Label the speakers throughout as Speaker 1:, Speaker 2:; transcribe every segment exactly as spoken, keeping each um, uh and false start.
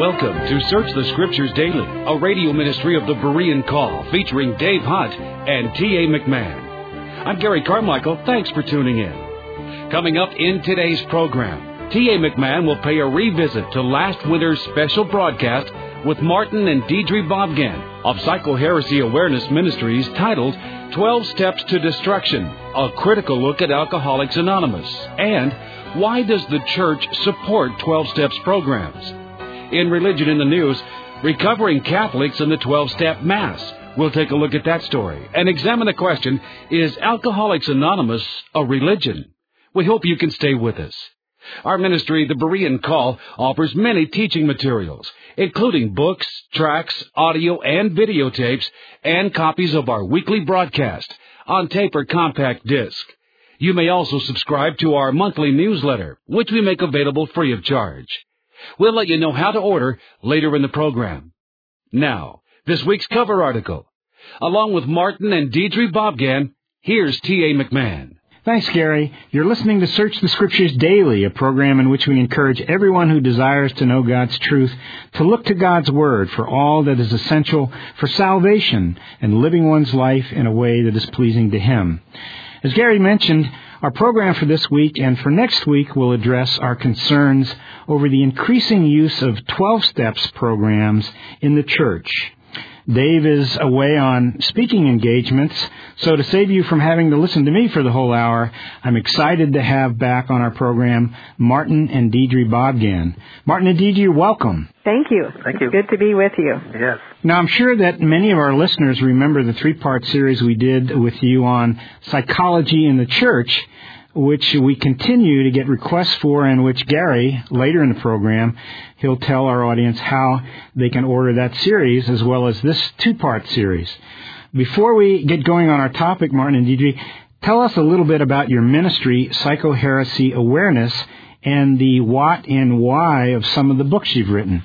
Speaker 1: Welcome to Search the Scriptures Daily, a radio ministry of the Berean Call featuring Dave Hunt and T A. McMahon. I'm Gary Carmichael. Thanks for tuning in. Coming up in today's program, T A. McMahon will pay a revisit to last winter's special broadcast with Martin and Deidre Bobgan of Psycho-Heresy Awareness Ministries titled twelve Steps to Destruction, a critical look at Alcoholics Anonymous, and why does the church support twelve Steps programs? In Religion in the News, Recovering Catholics and the twelve-Step Mass. We'll take a look at that story and examine the question, is Alcoholics Anonymous a religion? We hope you can stay with us. Our ministry, the Berean Call, offers many teaching materials, including books, tracts, audio, and videotapes, and copies of our weekly broadcast on tape or compact disc. You may also subscribe to our monthly newsletter, which we make available free of charge. We'll let you know how to order later in the program. Now, this week's cover article. Along with Martin and Deidre Bobgan, here's T A. McMahon.
Speaker 2: Thanks, Gary. You're listening to Search the Scriptures Daily, a program in which we encourage everyone who desires to know God's truth to look to God's Word for all that is essential for salvation and living one's life in a way that is pleasing to Him. As Gary mentioned, our program for this week and for next week will address our concerns over the increasing use of twelve Steps programs in the church. Dave is away on speaking engagements, so to save you from having to listen to me for the whole hour, I'm excited to have back on our program Martin and Deidre Bobgan. Martin and Deidre, welcome.
Speaker 3: Thank you.
Speaker 4: Thank you.
Speaker 3: It's good to be with you.
Speaker 4: Yes.
Speaker 2: Now, I'm sure that many of our listeners remember the three-part series we did with you on psychology in the church, which we continue to get requests for, and which Gary, later in the program, he'll tell our audience how they can order that series as well as this two-part series. Before we get going on our topic, Martin and Deidre, tell us a little bit about your ministry, Psycho-Heresy Awareness, and the what and why of some of the books you've written.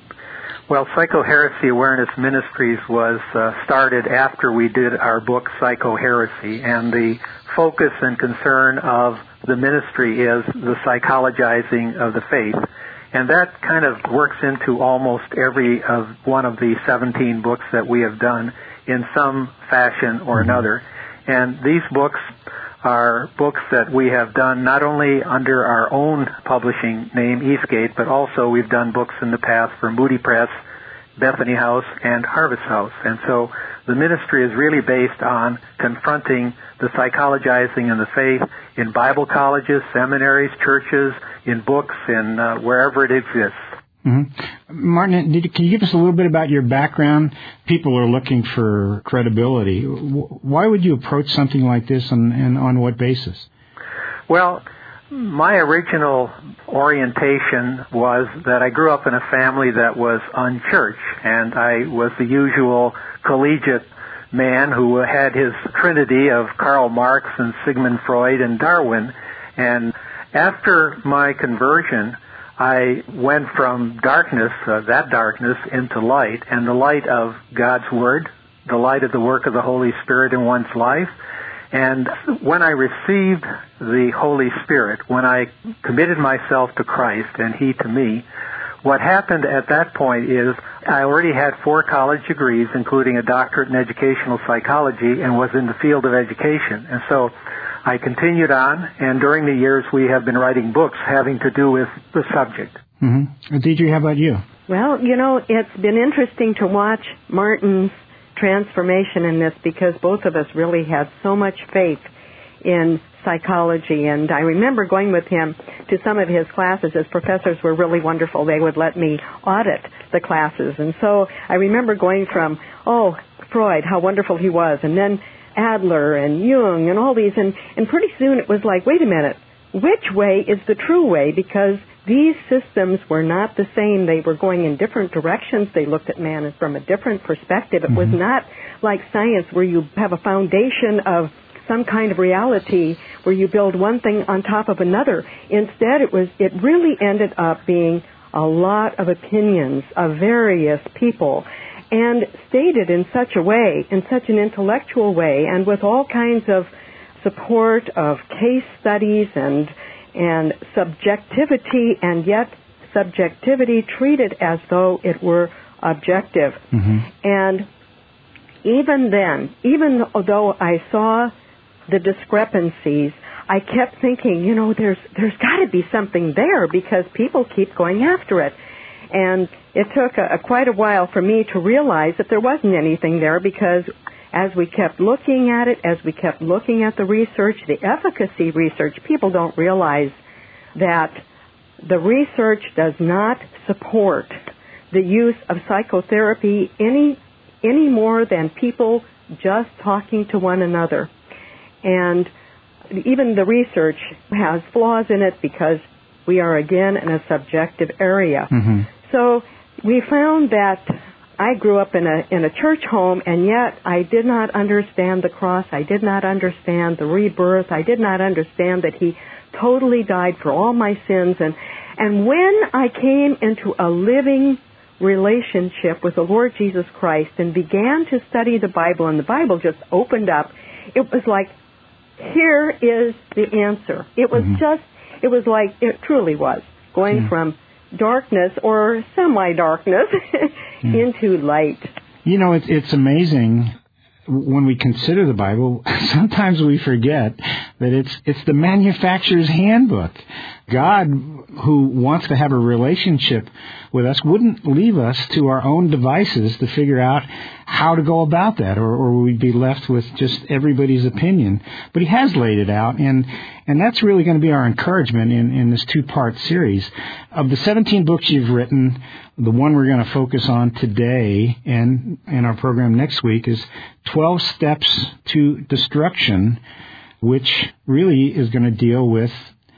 Speaker 4: Well, Psycho-Heresy Awareness Ministries was uh, started after we did our book, Psycho-Heresy, and the focus and concern of the ministry is the psychologizing of the faith. And that kind of works into almost every of one of the seventeen books that we have done in some fashion or another. And these books are books that we have done not only under our own publishing name, Eastgate, but also we've done books in the past for Moody Press, Bethany House, and Harvest House. And so the ministry is really based on confronting the psychologizing of the faith in Bible colleges, seminaries, churches, in books, in uh, wherever it exists.
Speaker 2: Mm-hmm. Martin, did, can you give us a little bit about your background? People are looking for credibility. Why would you approach something like this, and, and on what basis?
Speaker 4: Well, my original orientation was that I grew up in a family that was unchurched, and I was the usual collegiate man who had his trinity of Karl Marx and Sigmund Freud and Darwin. And after my conversion, I went from darkness, uh, that darkness, into light, and the light of God's Word, the light of the work of the Holy Spirit in one's life. And when I received the Holy Spirit, when I committed myself to Christ and He to me, what happened at that point is I already had four college degrees, including a doctorate in educational psychology, and was in the field of education. And so I continued on, and during the years we have been writing books having to do with the subject.
Speaker 2: Mm-hmm. Deidre, how about you?
Speaker 3: Well, you know, it's been interesting to watch Martin's transformation in this, because both of us really had so much faith in psychology. And I remember going with him to some of his classes. His professors were really wonderful. They would let me audit the classes. And so I remember going from, oh, Freud, how wonderful he was, and then Adler and Jung and all these. And, and pretty soon it was like, wait a minute, which way is the true way? Because these systems were not the same. They were going in different directions. They looked at man from a different perspective. It mm-hmm. was not like science where you have a foundation of some kind of reality where you build one thing on top of another. Instead, it was it really ended up being a lot of opinions of various people, and stated in such a way, in such an intellectual way, and with all kinds of support of case studies and and subjectivity, and yet subjectivity treated as though it were objective.
Speaker 2: Mm-hmm.
Speaker 3: And even then, even though I saw the discrepancies, I kept thinking, you know, there's there's got to be something there because people keep going after it. And it took a, a quite a while for me to realize that there wasn't anything there because as we kept looking at it, as we kept looking at the research, the efficacy research, people don't realize that the research does not support the use of psychotherapy any any more than people just talking to one another. And even the research has flaws in it because we are, again, in a subjective area.
Speaker 2: Mm-hmm.
Speaker 3: So we found that I grew up in a in a church home, and yet I did not understand the cross. I did not understand the rebirth. I did not understand that He totally died for all my sins. And, and when I came into a living relationship with the Lord Jesus Christ and began to study the Bible, and the Bible just opened up, it was like, here is the answer. It was mm-hmm. just, it was like, it truly was, going yeah. from darkness or semi-darkness yeah. into light.
Speaker 2: You know, it's, it's amazing when we consider the Bible, sometimes we forget that it's it's the manufacturer's handbook. God, who wants to have a relationship with us, wouldn't leave us to our own devices to figure out how to go about that, or, or we'd be left with just everybody's opinion. But He has laid it out, and and that's really going to be our encouragement in, in this two-part series. Of the seventeen books you've written, the one we're going to focus on today and in our program next week is twelve Steps to Destruction, which really is going to deal with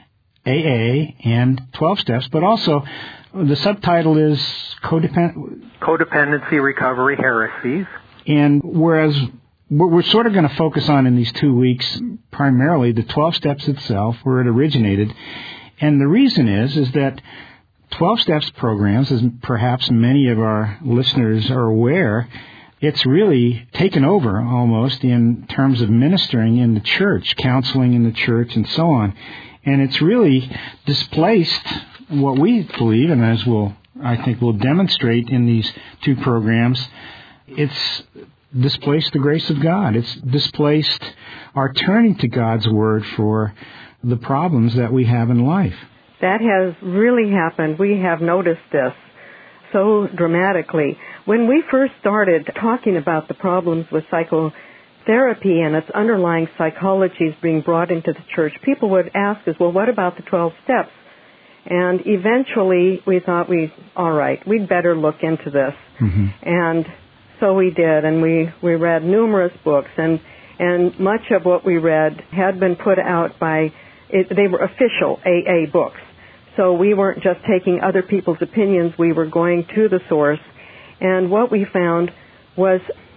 Speaker 2: A A and twelve steps, but also the subtitle is Codepend-
Speaker 4: Codependency Recovery Heresies.
Speaker 2: And whereas what we're sort of going to focus on in these two weeks, primarily the twelve steps itself, where it originated. And the reason is, is that twelve steps programs, as perhaps many of our listeners are aware, it's really taken over almost in terms of ministering in the church, counseling in the church, and so on. And it's really displaced what we believe, and as we'll, I think we'll demonstrate in these two programs, it's displaced the grace of God. It's displaced our turning to God's Word for the problems that we have in life.
Speaker 3: That has really happened. We have noticed this so dramatically. When we first started talking about the problems with psychotherapy and its underlying psychologies being brought into the church, people would ask us, well, what about the twelve steps? And eventually we thought, we, all right, we'd better look into this.
Speaker 2: Mm-hmm.
Speaker 3: And so we did, and we, we read numerous books, and, and much of what we read had been put out by, it, they were official A A books. So we weren't just taking other people's opinions, we were going to the source. And what we found was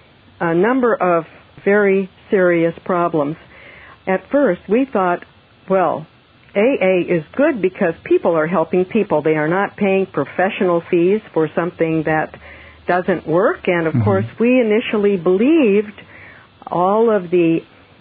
Speaker 3: a number of very serious problems. At first, we thought, well, A A is good because people are helping people. They are not paying professional fees for something that doesn't work. And, of mm-hmm. course, we initially believed all of the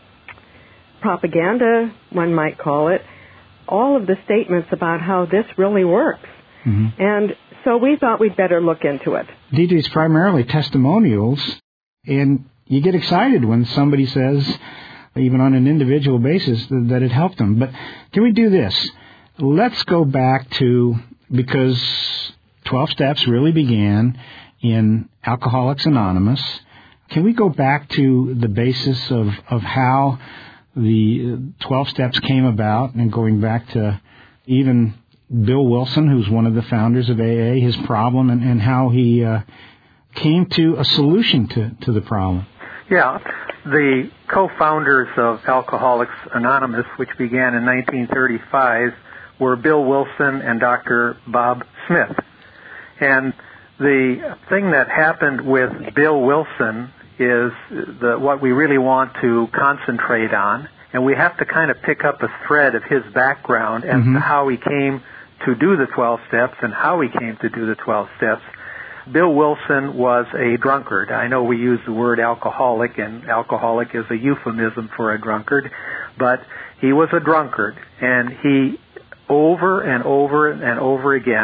Speaker 3: propaganda, one might call it, all of the statements about how this really works.
Speaker 2: Mm-hmm.
Speaker 3: And so we thought we'd better look into it.
Speaker 2: Deidre, it's primarily testimonials, and you get excited when somebody says, even on an individual basis, that it helped them. But can we do this? Let's go back to, because twelve Steps really began in Alcoholics Anonymous, can we go back to the basis of, of how the twelve Steps came about, and going back to even Bill Wilson, who's one of the founders of A A, his problem, and, and how he uh, came to a solution to, to the problem?
Speaker 4: Yeah. The co-founders of Alcoholics Anonymous, which began in nineteen thirty-five, were Bill Wilson and Doctor Bob Smith. And the thing that happened with Bill Wilson is the, what we really want to concentrate on, and we have to kind of pick up a thread of his background as mm-hmm. to how he came to do the twelve steps and how he came to do the twelve steps. Bill Wilson was a drunkard. I know we use the word alcoholic, and alcoholic is a euphemism for a drunkard, but he was a drunkard, and he over and over and over again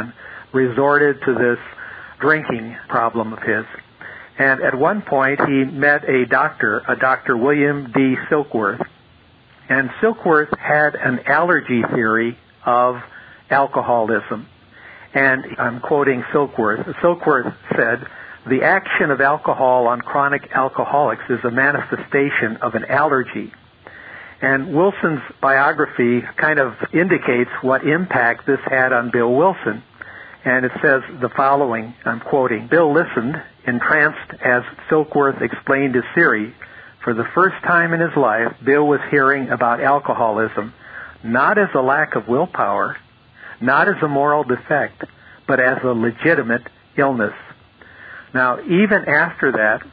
Speaker 4: resorted to this drinking problem of his. And at one point, he met a doctor, a Doctor William D. Silkworth. And Silkworth had an allergy theory of alcoholism. And I'm quoting Silkworth. Silkworth said, "The action of alcohol on chronic alcoholics is a manifestation of an allergy." And Wilson's biography kind of indicates what impact this had on Bill Wilson. And it says the following, I'm quoting, "Bill listened, entranced as Silkworth explained his theory. For the first time in his life, Bill was hearing about alcoholism, not as a lack of willpower, not as a moral defect, but as a legitimate illness." Now, even after that,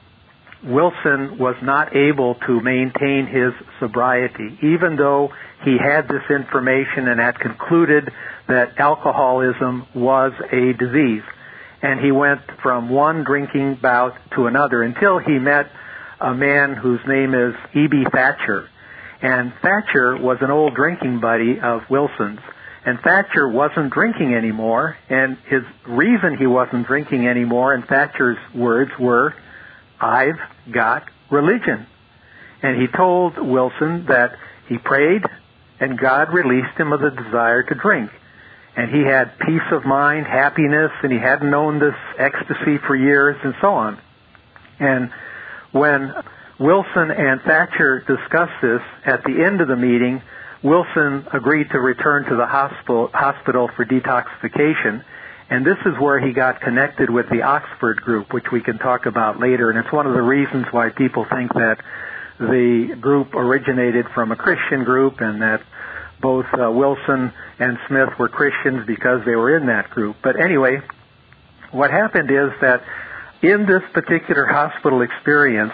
Speaker 4: Wilson was not able to maintain his sobriety, even though he had this information and had concluded that alcoholism was a disease. And he went from one drinking bout to another until he met a man whose name is E B Thatcher. And Thatcher was an old drinking buddy of Wilson's. And Thatcher wasn't drinking anymore, and his reason he wasn't drinking anymore, in Thatcher's words, were, "I've got religion." And he told Wilson that he prayed, and God released him of the desire to drink. And he had peace of mind, happiness, and he hadn't known this ecstasy for years, and so on. And when Wilson and Thatcher discussed this at the end of the meeting, Wilson agreed to return to the hospital, hospital for detoxification, and this is where he got connected with the Oxford group, which we can talk about later, and it's one of the reasons why people think that the group originated from a Christian group and that both uh, Wilson and Smith were Christians because they were in that group. But anyway, what happened is that in this particular hospital experience,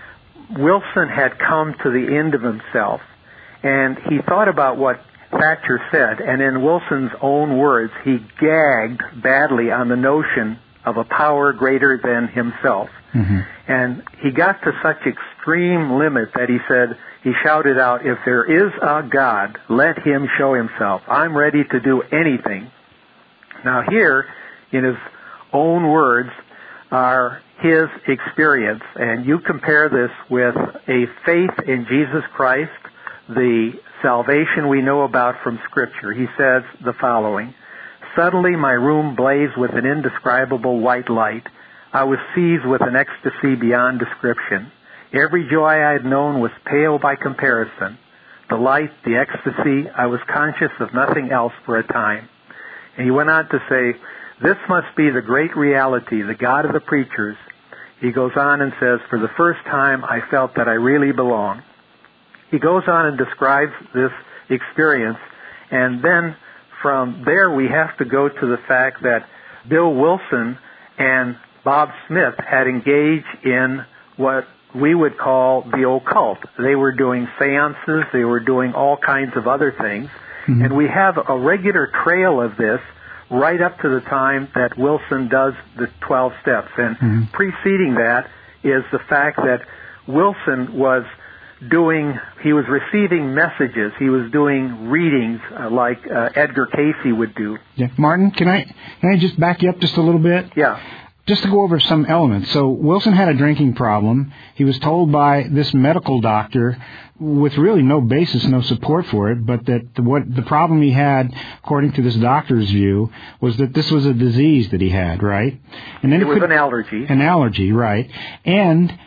Speaker 4: Wilson had come to the end of himself. And he thought about what Thatcher said, and in Wilson's own words, he gagged badly on the notion of a power greater than himself. Mm-hmm. And he got to such extreme limit that he said, he shouted out, "If there is a God, let him show himself. I'm ready to do anything." Now here, in his own words, are his experience. And you compare this with a faith in Jesus Christ, the salvation we know about from Scripture. He says the following, "Suddenly my room blazed with an indescribable white light. I was seized with an ecstasy beyond description. Every joy I had known was pale by comparison. The light, the ecstasy, I was conscious of nothing else for a time." And he went on to say, "This must be the great reality, the God of the preachers." He goes on and says, "For the first time I felt that I really belong." He goes on and describes this experience, and then from there we have to go to the fact that Bill Wilson and Bob Smith had engaged in what we would call the occult. They were doing seances, they were doing all kinds of other things, mm-hmm. and we have a regular trail of this right up to the time that Wilson does the twelve steps. And mm-hmm. preceding that is the fact that Wilson was doing, he was receiving messages, he was doing readings uh, like uh, Edgar Cayce would do.
Speaker 2: Yeah. Martin, can I can I just back you up just a little bit?
Speaker 4: Yeah.
Speaker 2: Just to go over some elements. So Wilson had a drinking problem. He was told by this medical doctor, with really no basis, no support for it, but that the, what the problem he had, according to this doctor's view, was that this was a disease that he had, right?
Speaker 4: And then it, it was could, an allergy.
Speaker 2: An allergy, right. And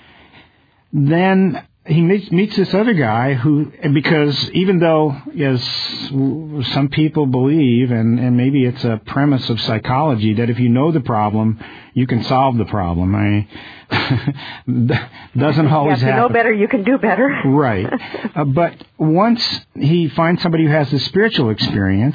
Speaker 2: then he meets, meets this other guy who, because even though, as some people believe, and, and maybe it's a premise of psychology, that if you know the problem, you can solve the problem. I doesn't always happen.
Speaker 3: If you know better, you can do better.
Speaker 2: Right. Uh, but once he finds somebody who has the spiritual experience,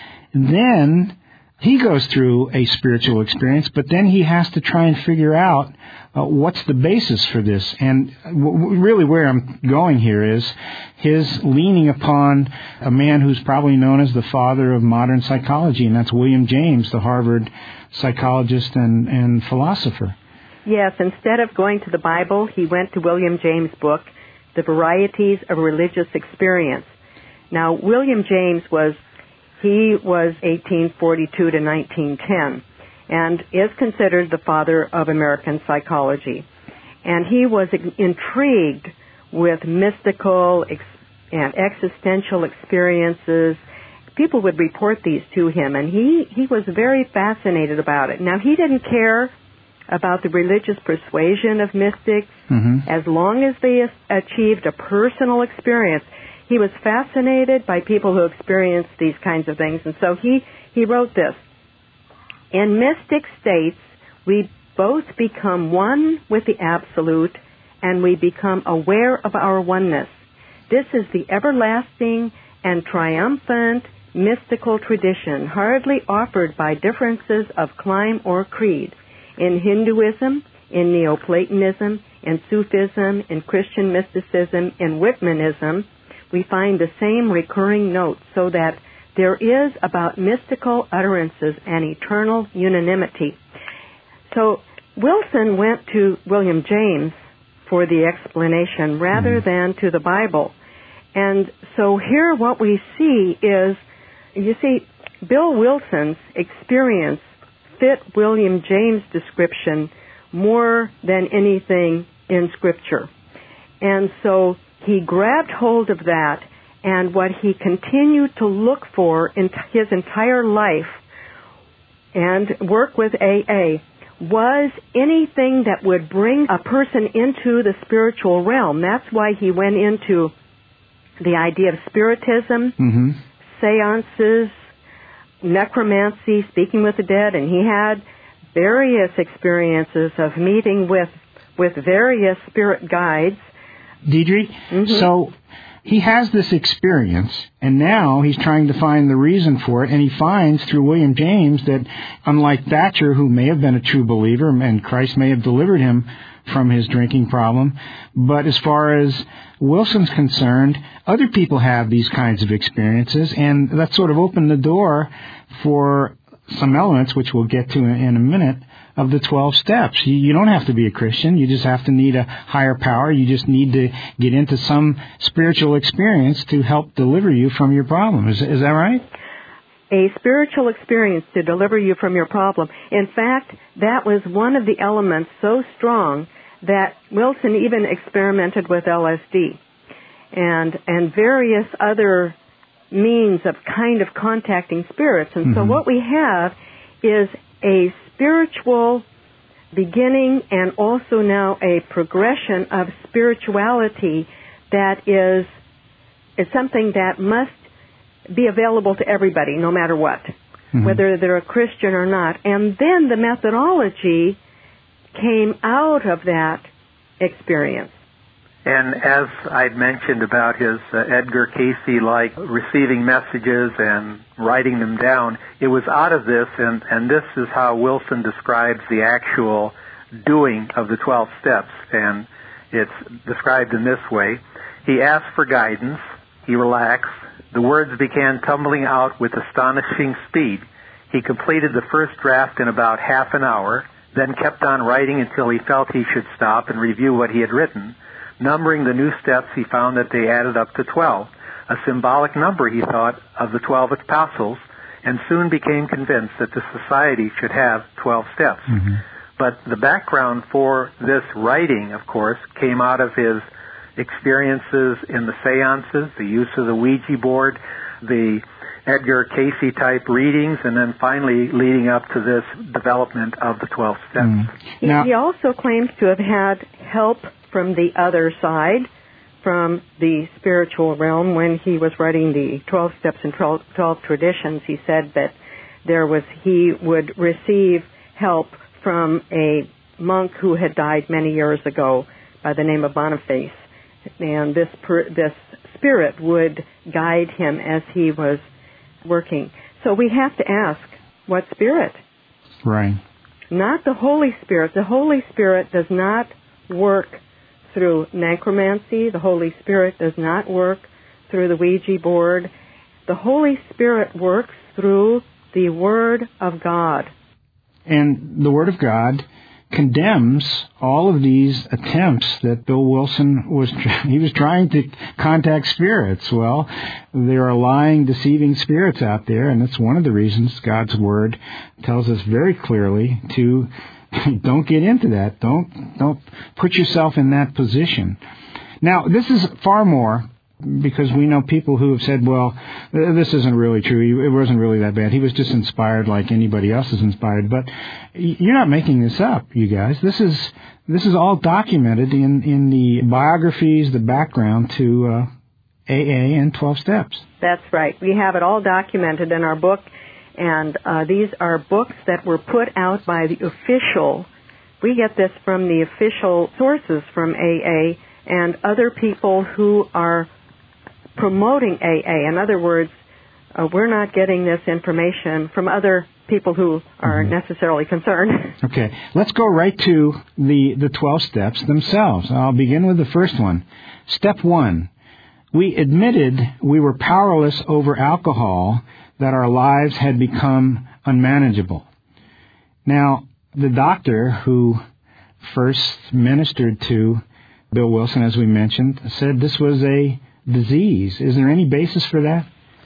Speaker 2: then he goes through a spiritual experience, but then he has to try and figure out uh, what's the basis for this. And w- really where I'm going here is his leaning upon a man who's probably known as the father of modern psychology, and that's William James, the Harvard psychologist and, and philosopher.
Speaker 3: Yes, instead of going to the Bible, he went to William James' book, The Varieties of Religious Experience. Now, William James was He was eighteen forty-two to nineteen ten and is considered the father of American psychology. And he was intrigued with mystical ex- and existential experiences. People would report these to him, and he, he was very fascinated about it. Now, he didn't care about the religious persuasion of mystics mm-hmm. as long as they achieved a personal experience. He was fascinated by people who experienced these kinds of things, and so he, he wrote this. In mystic states, we both become one with the Absolute, and we become aware of our oneness. This is the everlasting and triumphant mystical tradition, hardly offered by differences of clime or creed. In Hinduism, in Neoplatonism, in Sufism, in Christian mysticism, in Whitmanism, we find the same recurring notes, so that there is about mystical utterances an eternal unanimity. So Wilson went to William James for the explanation rather mm-hmm. than to the Bible. And so here what we see is, you see, Bill Wilson's experience fit William James' description more than anything in Scripture. And so he grabbed hold of that, and what he continued to look for in his entire life and work with A A was anything that would bring a person into the spiritual realm. That's why he went into the idea of spiritism, mm-hmm. seances, necromancy, speaking with the dead, and he had various experiences of meeting with with various spirit guides.
Speaker 2: Deidre, mm-hmm. so he has this experience, and now he's trying to find the reason for it, and he finds through William James that, unlike Thatcher, who may have been a true believer, and Christ may have delivered him from his drinking problem, but as far as Wilson's concerned, other people have these kinds of experiences, and that sort of opened the door for some elements, which we'll get to in a minute, of the twelve steps. You, you don't have to be a Christian. You just have to need a higher power. You just need to get into some spiritual experience to help deliver you from your problem. Is, is that right?
Speaker 3: A spiritual experience to deliver you from your problem. In fact, that was one of the elements so strong that Wilson even experimented with L S D and and various other means of kind of contacting spirits. And mm-hmm. so what we have is a spiritual beginning and also now a progression of spirituality that is is something that must be available to everybody, no matter what, mm-hmm. whether they're a Christian or not. And then the methodology came out of that experience.
Speaker 4: And as I'd mentioned about his uh, Edgar Cayce-like receiving messages and writing them down, it was out of this, and, and this is how Wilson describes the actual doing of the twelve steps. And it's described in this way. He asked for guidance. He relaxed. The words began tumbling out with astonishing speed. He completed the first draft in about half an hour, then kept on writing until he felt he should stop and review what he had written. Numbering the new steps, he found that they added up to twelve, a symbolic number, he thought, of the twelve apostles, and soon became convinced that the society should have twelve steps. Mm-hmm. But the background for this writing, of course, came out of his experiences in the seances, the use of the Ouija board, the Edgar Cayce-type readings, and then finally leading up to this development of the twelve steps.
Speaker 2: Mm-hmm.
Speaker 3: Now, he also claims to have had help from the other side, from the spiritual realm. When he was writing the twelve steps and twelve, twelve traditions, he said that there was he would receive help from a monk who had died many years ago by the name of Boniface, and this per, this spirit would guide him as he was working. So we have to ask, what spirit?
Speaker 2: Right.
Speaker 3: Not the Holy Spirit. The Holy Spirit does not work through necromancy. The Holy Spirit does not work through the Ouija board. The Holy Spirit works through the Word of God.
Speaker 2: And the Word of God condemns all of these attempts that Bill Wilson was, he was trying to contact spirits. Well, there are lying, deceiving spirits out there, and that's one of the reasons God's Word tells us very clearly to don't get into that. Don't, don't put yourself in that position. Now, this is far more, because we know people who have said, well, this isn't really true. It wasn't really that bad. He was just inspired like anybody else is inspired. But you're not making this up, you guys. This is this is all documented in, in the biographies, the background to uh, A A and twelve Steps.
Speaker 3: That's right. We have it all documented in our book. And uh, these are books that were put out by the official. We get this from the official sources from A A and other people who are promoting A A. In other words, uh, we're not getting this information from other people who are mm-hmm. necessarily concerned.
Speaker 2: Okay, let's go right to the, the twelve steps themselves. I'll begin with the first one. Step one, we admitted we were powerless over alcohol, that our lives had become unmanageable. Now, the doctor who first ministered to Bill Wilson, as we mentioned, said this was a disease. Is there any basis for that?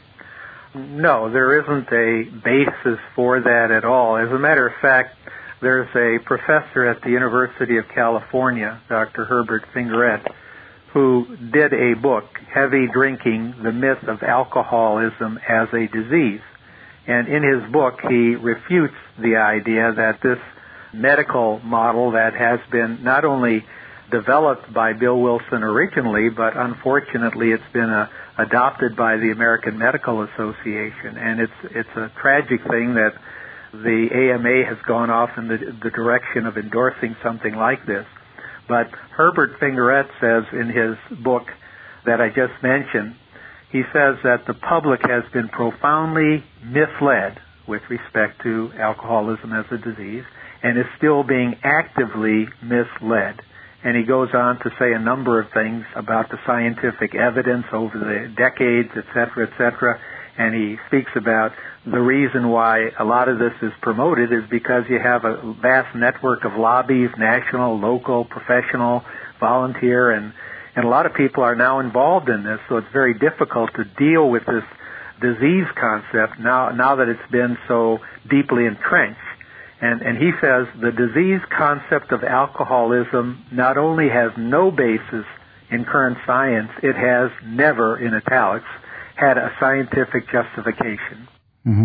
Speaker 4: No, there isn't a basis for that at all. As a matter of fact, there's a professor at the University of California, Doctor Herbert Fingerette, who did a book, Heavy Drinking, The Myth of Alcoholism as a Disease. And in his book, he refutes the idea that this medical model that has been not only developed by Bill Wilson originally, but unfortunately it's been uh, adopted by the American Medical Association. And it's it's a tragic thing that the A M A has gone off in the, the direction of endorsing something like this. But Herbert Fingerette says in his book that I just mentioned, he says that the public has been profoundly misled with respect to alcoholism as a disease and is still being actively misled. And he goes on to say a number of things about the scientific evidence over the decades, et cetera, et cetera. And he speaks about the reason why a lot of this is promoted is because you have a vast network of lobbies, national, local, professional, volunteer, and, and a lot of people are now involved in this. So it's very difficult to deal with this disease concept now, now that it's been so deeply entrenched. And, and he says the disease concept of alcoholism not only has no basis in current science, it has never, in italics, had a scientific justification.
Speaker 2: Mm-hmm.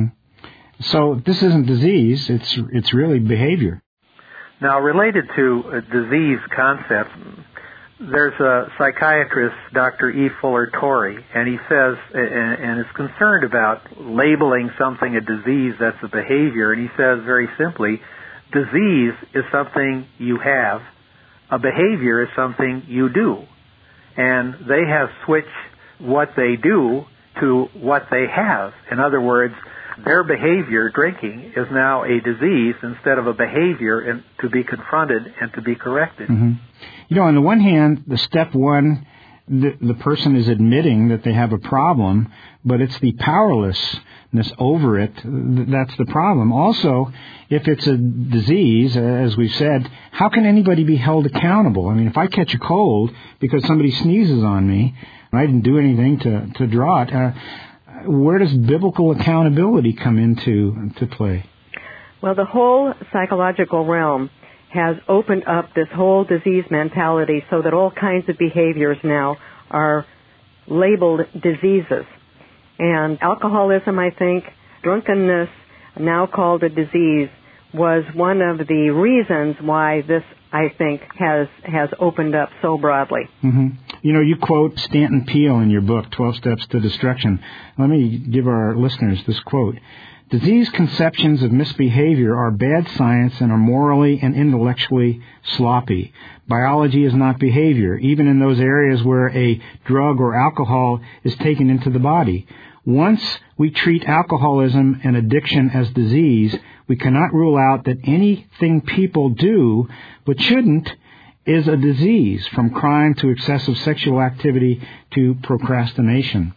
Speaker 2: So this isn't disease, it's it's really behavior.
Speaker 4: Now, related to a disease concept, there's a psychiatrist, Doctor E. Fuller Torrey, and he says, and, and is concerned about labeling something a disease that's a behavior, and he says very simply, disease is something you have, a behavior is something you do. And they have switched what they do to what they have. In other words, their behavior, drinking, is now a disease instead of a behavior and to be confronted and to be corrected.
Speaker 2: Mm-hmm. You know, on the one hand, the step one, the, the person is admitting that they have a problem, but it's the powerlessness over it that's the problem. Also, if it's a disease, as we've said, how can anybody be held accountable? I mean, if I catch a cold because somebody sneezes on me, and I didn't do anything to, to draw it, uh, where does biblical accountability come into to play?
Speaker 3: Well, the whole psychological realm has opened up this whole disease mentality so that all kinds of behaviors now are labeled diseases. And alcoholism, I think, drunkenness, now called a disease, was one of the reasons why this, I think, has has opened up so broadly.
Speaker 2: Mm-hmm. You know, you quote Stanton Peele in your book, twelve Steps to Destruction. Let me give our listeners this quote. Disease conceptions of misbehavior are bad science and are morally and intellectually sloppy. Biology is not behavior, even in those areas where a drug or alcohol is taken into the body. Once we treat alcoholism and addiction as disease, we cannot rule out that anything people do but shouldn't is a disease, from crime to excessive sexual activity to procrastination.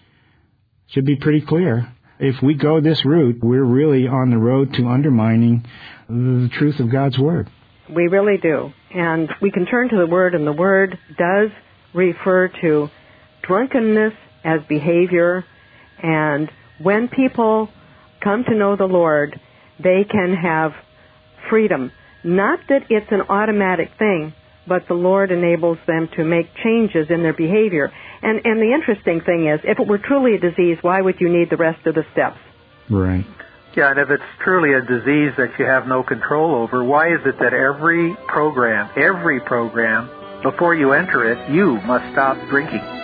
Speaker 2: Should be pretty clear. If we go this route, we're really on the road to undermining the truth of God's Word.
Speaker 3: We really do. And we can turn to the Word, and the Word does refer to drunkenness as behavior. And when people come to know the Lord, they can have freedom. Not that it's an automatic thing, but the Lord enables them to make changes in their behavior. And, and the interesting thing is, if it were truly a disease, why would you need the rest of the steps?
Speaker 2: Right.
Speaker 4: Yeah, and if it's truly a disease that you have no control over, why is it that every program, every program, before you enter it, you must stop drinking?